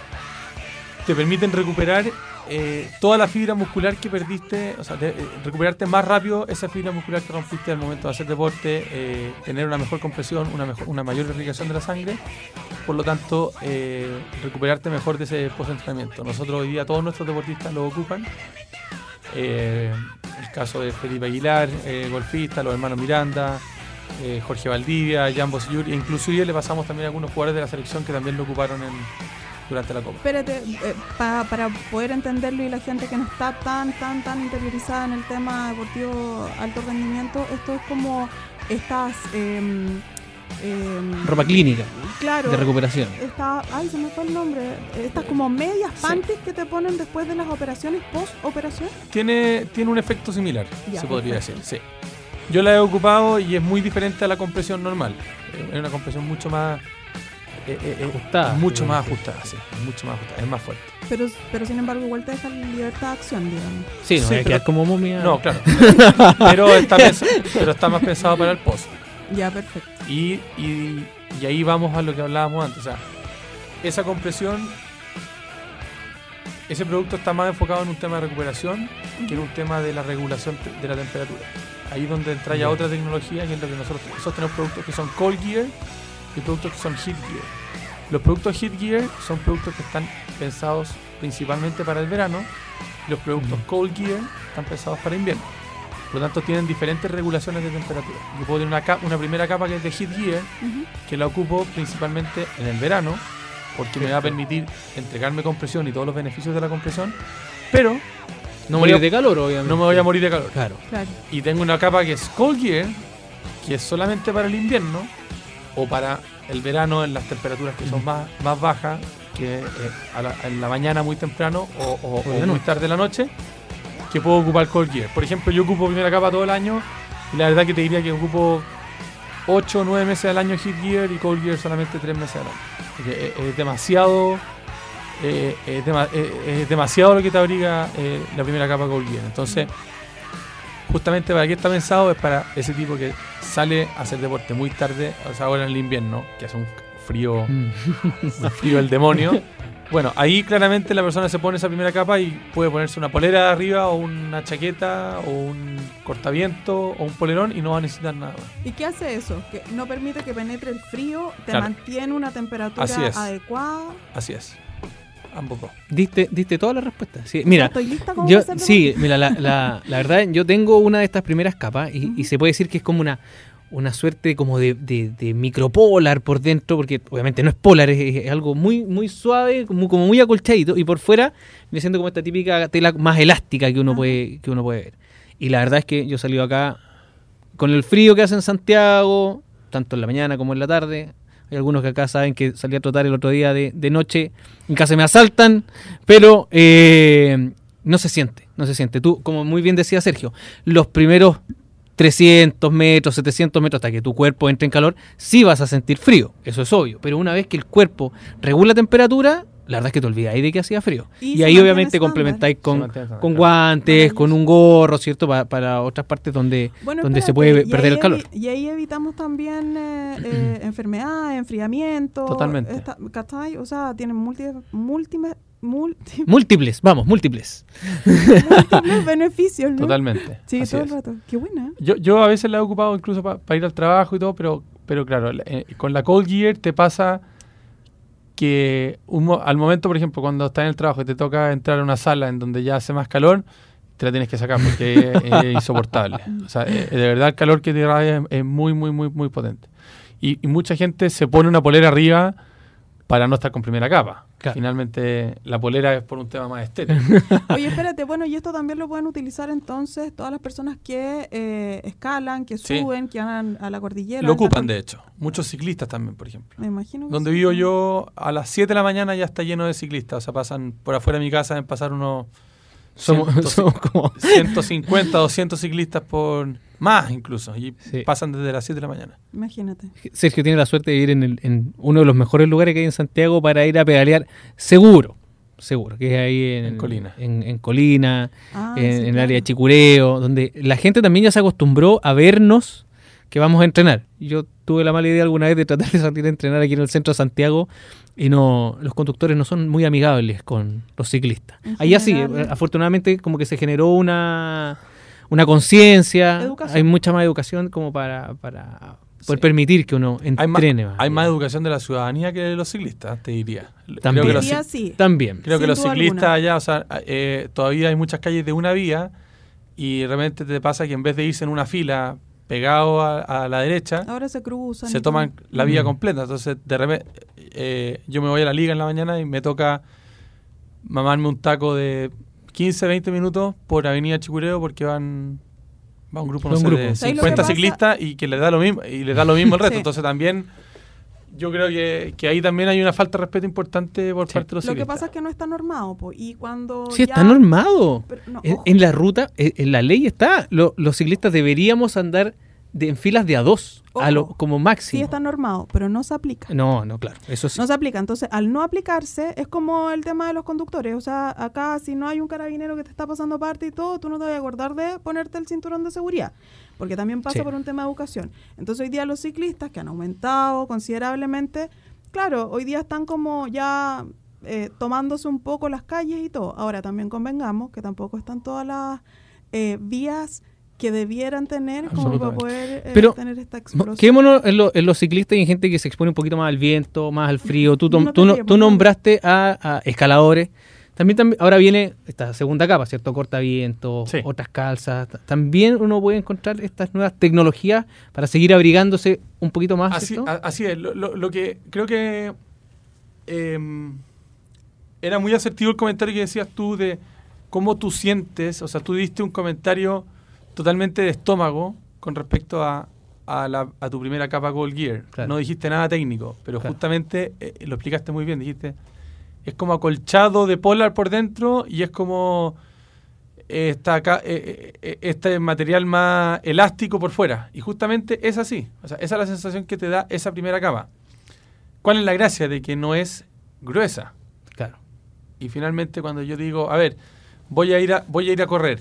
te permiten recuperar eh, toda la fibra muscular que perdiste, o sea, de, eh, recuperarte más rápido esa fibra muscular que rompiste al momento de hacer deporte, eh, tener una mejor compresión, una, mejor, una mayor irrigación de la sangre, por lo tanto, eh, recuperarte mejor de ese post-entrenamiento. Nosotros hoy día todos nuestros deportistas lo ocupan. Eh, el caso de Felipe Aguilar, eh, golfista, los hermanos Miranda, eh, Jorge Valdivia, Jan Bosillur, e inclusive le pasamos también a algunos jugadores de la selección que también lo ocuparon en, durante la Copa. Espérate, eh, pa, para poder entenderlo y la gente que no está tan, tan, tan interiorizada en el tema deportivo alto rendimiento, esto es como estas... Eh, eh, ropa clínica, claro, de recuperación. Esta, ay, se me fue el nombre. Estas como medias panties sí. que te ponen después de las operaciones, post-operación. Tiene, tiene un efecto similar, ya, se podría perfecto. decir, sí. Yo la he ocupado y es muy diferente a la compresión normal. Es una compresión mucho más... Eh, eh, ajustada. Mucho más ajustada, sí. Mucho más ajustada, es más fuerte. Pero, pero sin embargo igual te deja libertad de acción, digamos. Sí, no sí, hay que quedar como momia. No, claro. pero, está pens- pero está más pensado para el post. Ya, perfecto. Y, y, y ahí vamos a lo que hablábamos antes. O sea, esa compresión, ese producto está más enfocado en un tema de recuperación uh-huh. que en un tema de la regulación de la temperatura. Ahí es donde entra ya uh-huh. otra tecnología, que es lo que nosotros, nosotros tenemos productos que son cold gear y productos que son heat gear. Los productos heat gear son productos que están pensados principalmente para el verano y los productos uh-huh. cold gear están pensados para invierno. Por lo tanto, tienen diferentes regulaciones de temperatura. Yo puedo tener una, capa, una primera capa que es de heat gear, uh-huh. que la ocupo principalmente en el verano, porque me va a permitir entregarme compresión y todos los beneficios de la compresión, pero no morir de calor, obviamente. No me voy a morir de calor. Claro. claro. Y tengo una capa que es cold gear, que es solamente para el invierno o para el verano en las temperaturas que son más, más bajas, que eh, a la, en la mañana muy temprano o, o, o muy tarde de la noche, que puedo ocupar cold gear. Por ejemplo, yo ocupo primera capa todo el año y la verdad que te diría que ocupo ocho o nueve meses al año heat gear y cold gear solamente tres meses al año. Porque es, es demasiado eh, es, dema, es, es demasiado lo que te abriga eh, la primera capa cold gear. Entonces, justamente para qué está pensado es para ese tipo que sale a hacer deporte muy tarde, o sea, ahora en el invierno, que hace un frío, un frío del demonio. Bueno, ahí claramente la persona se pone esa primera capa y puede ponerse una polera de arriba o una chaqueta o un cortaviento o un polerón y no va a necesitar nada más. ¿Y qué hace eso? Que no permite que penetre el frío, te claro. mantiene una temperatura Así es. adecuada. Así es. Ambos dos. Diste, diste toda la respuesta. Sí, mira, ¿Estoy lista como yo, para hacer sí, mira, la, la, la verdad, yo tengo una de estas primeras capas y, uh-huh. y se puede decir que es como una una suerte como de, de, de micropolar por dentro, porque obviamente no es polar, es, es algo muy muy suave, como, como muy acolchadito, y por fuera viene siendo como esta típica tela más elástica que uno uh-huh. puede que uno puede ver. Y la verdad es que yo he salido acá con el frío que hace en Santiago, tanto en la mañana como en la tarde. Hay algunos que acá saben que salí a trotar el otro día de, de noche, en casa me asaltan, pero eh, no se siente, no se siente. Tú, como muy bien decía Sergio, los primeros trescientos metros, setecientos metros, hasta que tu cuerpo entre en calor, sí vas a sentir frío, eso es obvio, pero una vez que el cuerpo regula temperatura, la verdad es que te olvidáis de que hacía frío. Y, y ahí obviamente complementáis con, con guantes, con un gorro, ¿cierto? Pa, para otras partes donde, bueno, donde espérate, se puede perder el calor. Y ahí evitamos también eh, eh, enfermedades, enfriamiento. Totalmente. Esta, ¿cachai? O sea, tienen múltiples... múltiples Múltiples. múltiples, vamos, múltiples. Múltiples beneficios, ¿no? Totalmente. Sí, así todo es. el rato. Qué buena. Yo, yo a veces la he ocupado incluso para pa ir al trabajo y todo, pero, pero claro, eh, con la cold gear te pasa que un mo- al momento, por ejemplo, cuando estás en el trabajo y te toca entrar a una sala en donde ya hace más calor, te la tienes que sacar porque es, es insoportable. O sea, eh, de verdad el calor que te irradia es, es muy, muy, muy, muy potente. Y, y mucha gente se pone una polera arriba para no estar con primera capa. Claro. Finalmente, la polera es por un tema más estético. Oye, espérate, bueno, y esto también lo pueden utilizar entonces todas las personas que eh, escalan, que Sí. suben, que van a la cordillera. Lo ocupan, alta- de hecho. Muchos ciclistas también, por ejemplo. Me imagino que Donde sí. vivo yo, a las siete de la mañana ya está lleno de ciclistas. O sea, pasan por afuera de mi casa, deben pasar unos Somos, ciento- somos como... ciento cincuenta, doscientos ciclistas por más incluso. Y Sí. pasan desde las siete de la mañana. Imagínate. Sergio tiene la suerte de vivir en, el- en uno de los mejores lugares que hay en Santiago para ir a pedalear seguro, seguro, que es ahí en, En Colina. en, en Colina, Ah, en, sí, en el claro. área de Chicureo, donde la gente también ya se acostumbró a vernos que vamos a entrenar. Yo tuve la mala idea alguna vez de tratar de salir a entrenar aquí en el centro de Santiago y no, los conductores no son muy amigables con los ciclistas. En Allá sí, general- eh, afortunadamente como que se generó una, una conciencia, Educación. hay mucha más educación como para, para poder Sí. permitir que uno Hay más, entrene más. hay más educación de la ciudadanía que de los ciclistas, te diría. También. Creo que los, Diría ci- sí. También. creo que Sin los duda ciclistas alguna. allá, o sea, eh, todavía hay muchas calles de una vía y realmente te pasa que en vez de irse en una fila pegado a, a la derecha, Ahora se cruzan. se y toman todo. la vía Mm. completa. Entonces, de repente, eh, yo me voy a la liga en la mañana y me toca mamarme un taco de quince, veinte minutos por Avenida Chicureo porque van va un grupo, no Va un sé, grupo. de ¿Sabes lo cincuenta que pasa? ciclistas y que les da lo mismo y les da lo mismo el resto. Sí. Entonces, también yo creo que, que ahí también hay una falta de respeto importante por Sí. parte de los Lo que ciclistas. pasa es que no está normado, po, y cuando Sí, ya- está normado. Pero no, En, ojo. en la ruta, en, en la ley está. Lo- los ciclistas deberíamos andar de, en filas de a dos, a lo, Ojo. como Sí máximo. está normado, pero no se aplica. No, no, claro. Eso sí. No se aplica. Entonces, al no aplicarse, es como el tema de los conductores. O sea, acá si no hay un carabinero que te está pasando parte y todo, tú no te vas a acordar de ponerte el cinturón de seguridad. Porque también pasa Sí. por un tema de educación. Entonces, hoy día los ciclistas, que han aumentado considerablemente, claro, hoy día están como ya eh, tomándose un poco las calles y todo. Ahora, también convengamos que tampoco están todas las eh, vías que debieran tener como para Absolutamente. poder eh, Pero, tener esta explosión. Quedémonos en, lo- en los ciclistas y en gente que se expone un poquito más al viento, más al frío. Tú, tom- No te tú, no- ríes, tú por favor. nombraste a, a escaladores. También, también ahora viene esta segunda capa, ¿cierto? Cortaviento, Sí. otras calzas. T- También uno puede encontrar estas nuevas tecnologías para seguir abrigándose un poquito más, Así, ¿cierto? a- así es. Lo, lo- lo que creo que eh, era muy asertivo el comentario que decías tú de cómo tú sientes. O sea, tú diste un comentario totalmente de estómago con respecto a, a, la- a tu primera capa Gold Gear. Claro. No dijiste nada técnico, pero Claro. justamente eh, lo explicaste muy bien. Dijiste, es como acolchado de polar por dentro y es como eh, esta acá, eh, eh, este material más elástico por fuera. Y justamente es así. O sea, esa es la sensación que te da esa primera capa. ¿Cuál es la gracia de que no es gruesa? Claro. Y finalmente cuando yo digo, a ver, voy a ir a, voy a ir a correr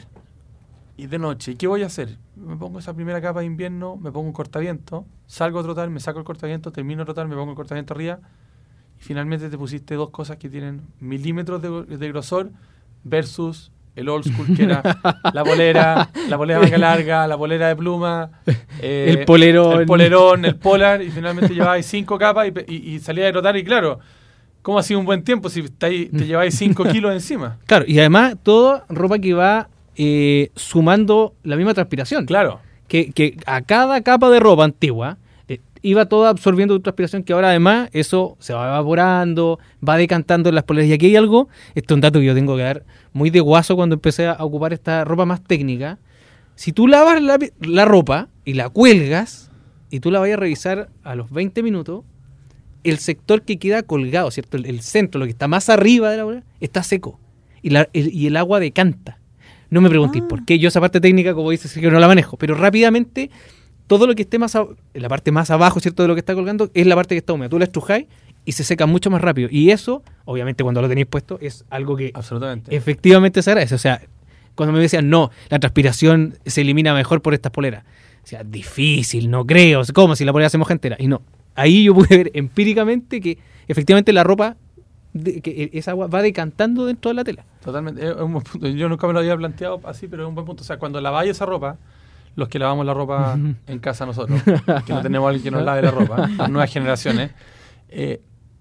y de noche, ¿y qué voy a hacer? Me pongo esa primera capa de invierno, me pongo un cortaviento, salgo a trotar, me saco el cortaviento, termino de trotar, me pongo el cortaviento arriba y finalmente te pusiste dos cosas que tienen milímetros de, de grosor versus el old school que era la polera, la polera manga larga, la polera de pluma, eh, El polerón. el polerón, el polar y finalmente llevabais cinco capas y, pe- y, y salías a trotar y claro, ¿cómo ha sido un buen tiempo si estáis- te lleváis cinco kilos encima? Claro, y además toda ropa que va eh, sumando la misma transpiración. Claro. Que, que a cada capa de ropa antigua eh, iba toda absorbiendo tu transpiración, que ahora además eso se va evaporando, va decantando en las poleras. Y aquí hay algo, esto es un dato que yo tengo que dar muy de guaso cuando empecé a ocupar esta ropa más técnica. Si tú lavas la, la ropa y la cuelgas y tú la vayas a revisar a los veinte minutos, el sector que queda colgado, ¿cierto? El, el centro, lo que está más arriba de la polera, está seco. Y, la, el, y el agua decanta. No me preguntéis Ah. por qué. Yo esa parte técnica, como dices, que no la manejo. Pero rápidamente, todo lo que esté más a- en la parte más abajo, ¿cierto? De lo que está colgando, es la parte que está húmeda. Tú la estrujáis y se seca mucho más rápido. Y eso, obviamente, cuando lo tenéis puesto, es algo que Absolutamente. efectivamente se agradece. O sea, cuando me decían, no, la transpiración se elimina mejor por estas poleras. O sea, difícil, no creo. ¿Cómo? Si la polera se moja entera. Y no. Ahí yo pude ver empíricamente que efectivamente la ropa, de- que esa agua va decantando dentro de la tela. Totalmente. Es un buen punto. Yo nunca me lo había planteado así, pero es un buen punto. O sea, cuando laváis esa ropa, los que lavamos la ropa en casa nosotros, que no tenemos a alguien que nos lave la ropa, las nuevas generaciones, eh,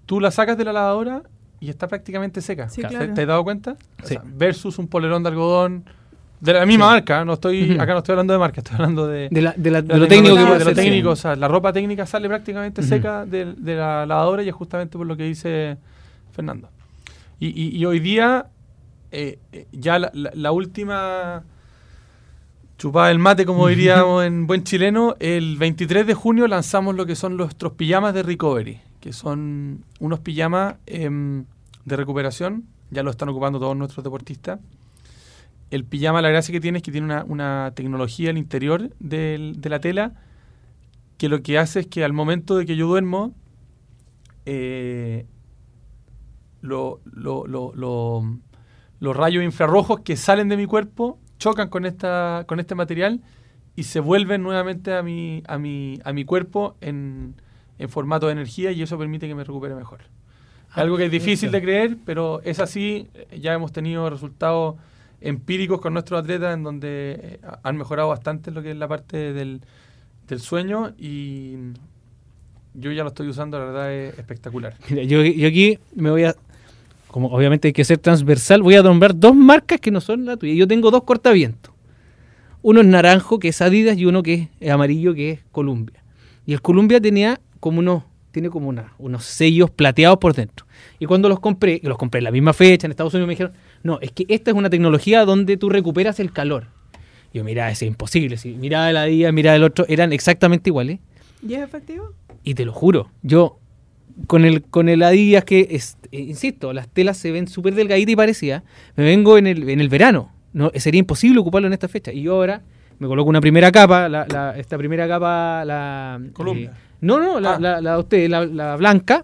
tú la sacas de la lavadora y está prácticamente seca. Sí, ¿Te, claro. te has dado cuenta? O Sí. sea, versus un polerón de algodón de la misma Sí. marca. No estoy, Ujú. acá no estoy hablando de marca, estoy hablando de, De, la, de, la, de de la lo técnico que tecnología, puede de lo ser, sí. técnico. O sea, la ropa técnica sale prácticamente Ujú. seca de, de la lavadora y es justamente por lo que dice Fernando. Y, y, y hoy día, eh, eh, ya la, la, la última chupada del mate, como diríamos en buen chileno, el veintitrés de junio lanzamos lo que son nuestros pijamas de recovery, que son unos pijamas em, de recuperación, ya lo están ocupando todos nuestros deportistas. El pijama, la gracia que tiene es que tiene una, una tecnología al interior del, de la tela que lo que hace es que al momento de que yo duermo, eh, lo, lo, lo, lo, los rayos infrarrojos que salen de mi cuerpo chocan con esta con este material y se vuelven nuevamente a mi a mi a mi cuerpo en, en formato de energía y eso permite que me recupere mejor. Ah, Algo que es difícil perfecto. de creer, pero es así. Ya hemos tenido resultados empíricos con nuestros atletas en donde eh, han mejorado bastante lo que es la parte del, del sueño y yo ya lo estoy usando, la verdad es espectacular. Mira, yo, yo aquí me voy a, como obviamente hay que ser transversal, voy a nombrar dos marcas que no son la tuya. Yo tengo dos cortavientos. Uno es naranjo, que es Adidas, y uno que es amarillo, que es Columbia. Y el Columbia tenía como unos, tiene como una, unos sellos plateados por dentro. Y cuando los compré, que los compré en la misma fecha en Estados Unidos, me dijeron, no, es que esta es una tecnología donde tú recuperas el calor. Yo, mira, es imposible. Si miraba el Adidas, miraba el otro, eran exactamente iguales. ¿Y es efectivo? Y te lo juro, yo con el con el Adidas que, es, eh, insisto, las telas se ven súper delgaditas y parecidas, me vengo en el, en el verano. No, sería imposible ocuparlo en esta fecha. Y yo ahora me coloco una primera capa, la, la, esta primera capa, la... Columbia. eh, no, no, la, Ah. la, la, usted, la, la blanca,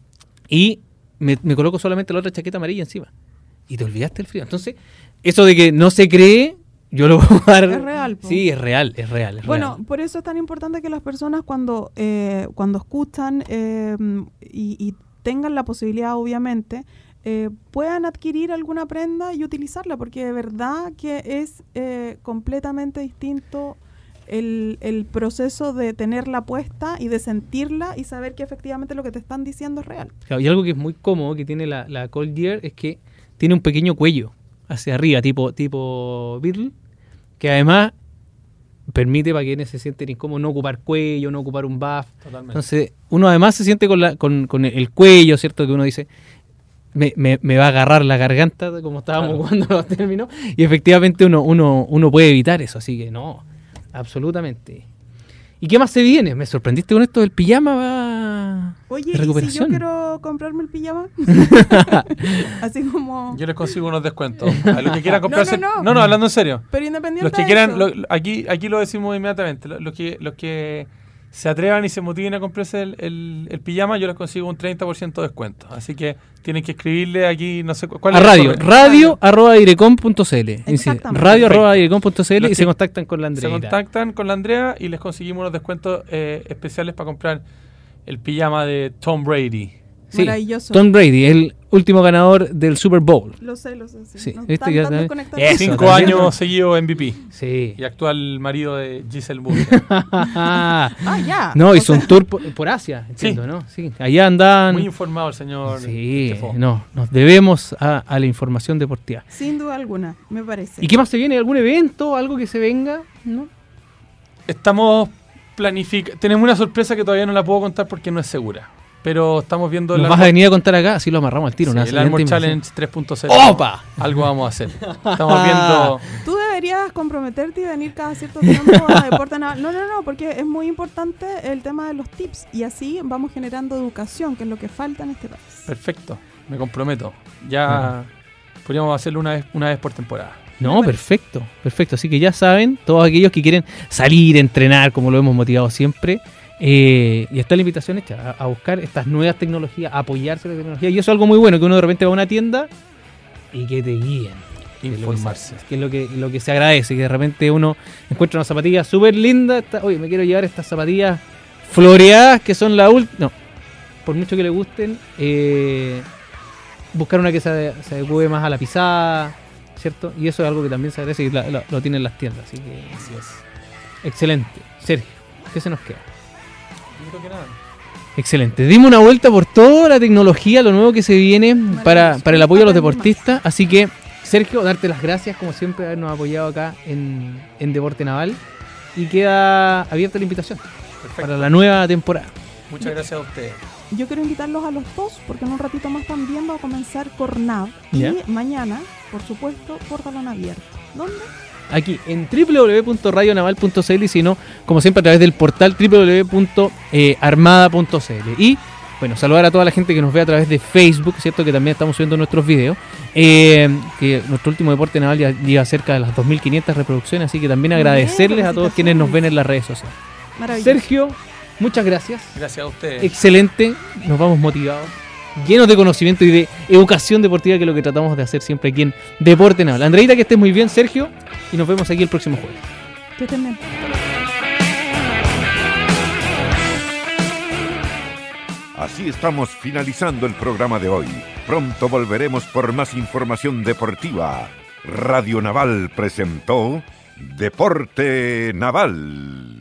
y me, me coloco solamente la otra chaqueta amarilla encima. Y te olvidaste del frío. Entonces, eso de que no se cree, yo lo puedo dar... Es real, po. Sí, es real, es real. Es Bueno, real. por eso es tan importante que las personas cuando, eh, cuando escuchan eh, y, y tengan la posibilidad, obviamente, eh, puedan adquirir alguna prenda y utilizarla, porque de verdad que es eh, completamente distinto el, el proceso de tenerla puesta y de sentirla y saber que efectivamente lo que te están diciendo es real. Claro, y algo que es muy cómodo que tiene la, la Cold Gear es que tiene un pequeño cuello hacia arriba, tipo, tipo Beatle, que además permite para quienes se sienten incómodos no ocupar cuello, no ocupar un buff. Totalmente. Entonces, uno además se siente con, la, con, con el cuello, ¿cierto? Que uno dice, me, me, me va a agarrar la garganta, como estábamos Claro. cuando los terminó, y efectivamente uno, uno, uno puede evitar eso, así que no, absolutamente. ¿Y qué más se viene? Me sorprendiste con esto del pijama, va... Oye, de ¿y si yo recuperación. quiero comprarme el pijama? Así como... Yo les consigo unos descuentos. A los que quieran comprarse. no, no. no, no, hablando en serio. Pero independiente Los que de quieran, eso, lo- aquí, aquí lo decimos inmediatamente. Lo- Los que, los que se atrevan y se motiven a comprarse el, el, el pijama, yo les consigo un treinta por ciento de descuento. Así que tienen que escribirle aquí, no sé cu- cuál A es el radio, correo? radio arroba direcom punto c l. Exactamente. Radio Perfecto. arroba direcom punto c l Los y que se contactan con la Se Andrea. contactan con la Andrea y les conseguimos unos descuentos eh, especiales para comprar el pijama de Tom Brady. Sí, maravilloso. Tom Brady, el último ganador del Super Bowl. Lo sé, lo sé. Sí. Sí, No, ¿viste están que ya tan también- desconectados. Eso, Cinco también. años seguidos M V P. Sí. Y actual marido de Giselle Bundchen. Ah, ya. No, O hizo un sea, tour por, por Asia, entiendo, Sí. ¿no? Sí, allá andan. Muy informado el señor. Sí, Estefó. no, nos debemos a, a la información deportiva. Sin duda alguna, me parece. ¿Y qué más se viene? ¿Algún evento? ¿Algo que se venga? ¿No? Estamos planificando. Tenemos una sorpresa que todavía no la puedo contar porque no es segura. Pero estamos viendo ¿Nos el vas a Armor- venir a contar acá? Así lo amarramos al tiro. sí, una el excelente Armor invitación. Challenge tres punto cero. ¡Opa! Algo vamos a hacer. Estamos viendo. Tú deberías comprometerte y venir cada cierto tiempo a Deporte Naval. No, no, no, porque es muy importante el tema de los tips y así vamos generando educación, que es lo que falta en este país. Perfecto. Me comprometo. Ya podríamos hacerlo una vez, una vez por temporada. No, perfecto, perfecto. Así que ya saben, todos aquellos que quieren salir, entrenar, como lo hemos motivado siempre, eh, y está la invitación hecha a, a buscar estas nuevas tecnologías, a apoyarse en la tecnología. Y eso es algo muy bueno, que uno de repente va a una tienda y que te guíen. que es lo que Informarse. se- Que es lo que, lo que se agradece, que de repente uno encuentra una zapatilla súper linda. está- Oye, me quiero llevar estas zapatillas floreadas que son la última. No, por mucho que le gusten, eh, buscar una que se, ade- se adecue más a la pisada, ¿cierto? Y eso es algo que también se agradece y la- la- lo tienen las tiendas. Así que, Así es. excelente. Sergio, ¿qué se nos queda? Yo creo que nada. Excelente. Dimos una vuelta por toda la tecnología, lo nuevo que se viene para, para el apoyo a los deportistas. Así que, Sergio, darte las gracias, como siempre, de habernos apoyado acá en, en Deporte Naval. Y queda abierta la invitación. Perfecto. Para la nueva temporada. Muchas gracias a ustedes. Yo quiero invitarlos a los dos, porque en un ratito más también va a comenzar Cornav. ¿Ya? Y mañana, por supuesto, Portalón Abierto. ¿Dónde? Aquí en doble u doble u doble u punto radio naval punto c l y si no, como siempre a través del portal doble u doble u doble u punto armada punto c l. Y bueno, saludar a toda la gente que nos ve a través de Facebook, cierto que también estamos subiendo nuestros videos, eh, que nuestro último Deporte Naval ya lleva cerca de las dos mil quinientas reproducciones, así que también agradecerles a todos quienes nos ven en las redes sociales. Sergio, muchas gracias. Gracias a ustedes. Excelente, nos vamos motivados, llenos de conocimiento y de educación deportiva, que es lo que tratamos de hacer siempre aquí en Deporte Naval. Andreita, que estés muy bien, Sergio, y nos vemos aquí el próximo jueves. Que estén bien. Así estamos finalizando el programa de hoy. Pronto volveremos por más información deportiva. Radio Naval presentó Deporte Naval.